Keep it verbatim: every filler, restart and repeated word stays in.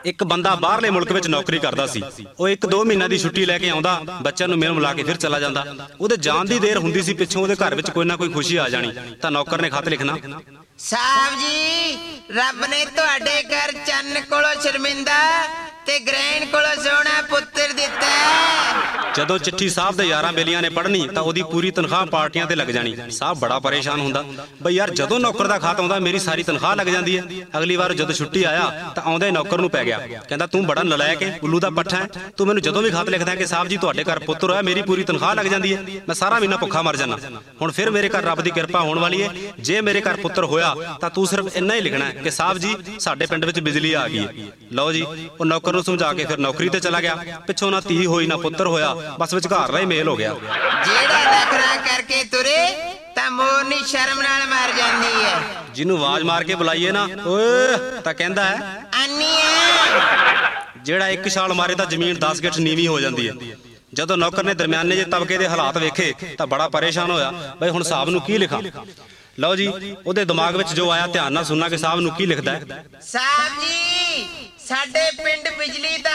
ਇੱਕ ਬੰਦਾ ਬਾਹਰਲੇ ਮੁਲਕ ਵਿੱਚ ਨੌਕਰੀ ਕਰਦਾ ਸੀ। ਉਹ ਇੱਕ ਦੋ ਮਹੀਨਿਆਂ ਦੀ ਛੁੱਟੀ ਲੈ ਕੇ ਆਉਂਦਾ, ਬੱਚਿਆਂ ਨੂੰ ਮਿਲ ਮਿਲਾ ਕੇ ਫਿਰ ਚਲਾ ਜਾਂਦਾ। ਉਹਦੇ ਜਾਣ ਦੀ ਦੇਰ ਹੁੰਦੀ ਸੀ, ਪਿੱਛੋਂ ਉਹਦੇ ਘਰ ਵਿੱਚ ਕੋਈ ਨਾ ਕੋਈ ਖੁਸ਼ੀ ਆ ਜਾਣੀ। ਤਾਂ ਨੌਕਰ ਨੇ ਖਤ ਲਿਖਣਾ, ਸਾਹਿਬ ਜੀ ਰੱਬ ਨੇ ਤੁਹਾਡੇ ਘਰ ਚੰਨ ਕੋਲੋਂ ਸ਼ਰਮਿੰਦਾ ਤੇ ਗ੍ਰਹਿਣ ਕੋਲੋਂ ਸੋਹਣਾ ਪੁੱਤਰ ਦਿੱਤਾ। ਜਦੋਂ ਚਿੱਠੀ ਸਾਹਿਬ ਦੇ ਯਾਰਾਂ ਬੇਲੀਆਂ ਨੇ ਪੜ੍ਹਨੀ ਤਾਂ ਉਹਦੀ ਪੂਰੀ ਤਨਖਾਹ ਪਾਰਟੀਆਂ ਤੇ ਲੱਗ ਜਾਣੀ। ਸਾਹਿਬ ਬੜਾ ਪਰੇਸ਼ਾਨ ਹੁੰਦਾ, ਬਈ ਯਾਰ ਜਦੋਂ ਨੌਕਰ ਦਾ ਖਤ ਆਉਂਦਾ ਮੇਰੀ ਸਾਰੀ ਤਨਖਾਹ ਲੱਗ ਜਾਂਦੀ ਹੈ। ਅਗਲੀ ਵਾਰ ਜਦੋਂ ਛੁੱਟੀ ਆਇਆ ਤਾਂ ਆਉਂਦੇ ਨੌਕਰ ਨੂੰ ਪੈ ਗਿਆ, ਕਹਿੰਦਾ ਤੂੰ ਬੜਾ ਨਲਾਇਕ ਹੈ, ਉੱਲੂ ਦਾ ਪੱਠਾ ਹੈ, ਤੂੰ ਮੈਨੂੰ ਜਦੋਂ ਵੀ ਖਤ ਲਿਖਦਾ ਕਿ ਸਾਹਿਬ ਜੀ ਤੁਹਾਡੇ ਘਰ ਪੁੱਤਰ ਹੋਇਆ ਮੇਰੀ ਪੂਰੀ ਤਨਖਾਹ ਲੱਗ ਜਾਂਦੀ ਹੈ, ਮੈਂ ਸਾਰਾ ਮਹੀਨਾ ਭੁੱਖਾ ਮਰ ਜਾਣਾ। ਹੁਣ ਫਿਰ ਮੇਰੇ ਘਰ ਰੱਬ ਦੀ ਕਿਰਪਾ ਹੋਣ ਵਾਲੀ ਹੈ, ਜੇ ਮੇਰੇ ਘਰ ਪੁੱਤਰ ਹੋਇਆ ਤਾਂ ਤੂੰ ਸਿਰਫ ਇੰਨਾ ਹੀ ਲਿਖਣਾ ਕਿ ਸਾਹਿਬ ਜੀ ਸਾਡੇ ਪਿੰਡ ਵਿੱਚ ਬਿਜਲੀ ਆ ਗਈ ਹੈ। ਲਓ ਜੀ, ਉਹ ਨੌਕਰ ਨੂੰ ਸਮਝਾ ਕੇ ਫਿਰ ਨੌਕਰੀ ਤੇ ਚਲਾ ਗਿਆ। ਪਿੱਛੋਂ ਨਾ ਧੀ ਹੋਈ ਨਾ ਪੁੱਤਰ ਹੋਇਆ, ਬਸ ਵਿਚਕਾਰ ਹੀ ਮੇਲ ਹੋ ਗਿਆ। ਜਿਹੜਾ ਨਖਰਾ ਕਰਕੇ ਤੁਰੇ ਤਾਂ ਮੋਰਨੀ ਸ਼ਰਮ ਨਾਲ ਮਰ ਜਾਂਦੀ ਹੈ। ਜਿਹਨੂੰ ਆਵਾਜ਼ ਮਾਰ ਕੇ ਬੁਲਾਈਏ ਨਾ ਓਏ ਤਾਂ ਕਹਿੰਦਾ ਹੈ ਆਨੀ ਹੈ। ਜਿਹੜਾ ਇੱਕ ਛਾਲ ਮਾਰੇ ਤਾਂ ਜ਼ਮੀਨ ਦਸ ਗਿੱਠ ਨੀਵੀਂ ਹੋ ਜਾਂਦੀ ਹੈ। ਜਦੋਂ ਨੌਕਰ ਨੇ ਦਰਮਿਆਨੇ ਜਿਹੇ ਤਬਕੇ ਦੇ ਹਾਲਾਤ ਵੇਖੇ ਤਾਂ ਬੜਾ ਪਰੇਸ਼ਾਨ ਹੋਇਆ, ਬਈ ਹੁਣ ਸਾਹਿਬ ਨੂੰ ਕੀ ਲਿਖਾਂ। ਲਓ ਜੀ, ਉਹਦੇ ਦਿਮਾਗ ਵਿੱਚ ਜੋ ਆਇਆ ਧਿਆਨ ਨਾਲ ਸੁਣਨਾ ਕਿ ਸਾਹਿਬ ਨੂੰ ਕੀ ਲਿਖਦਾ ਹੈ। ਸਾਹਿਬ ਜੀ ਸਾਡੇ ਪਿੰਡ ਬਿਜਲੀ ਦਾ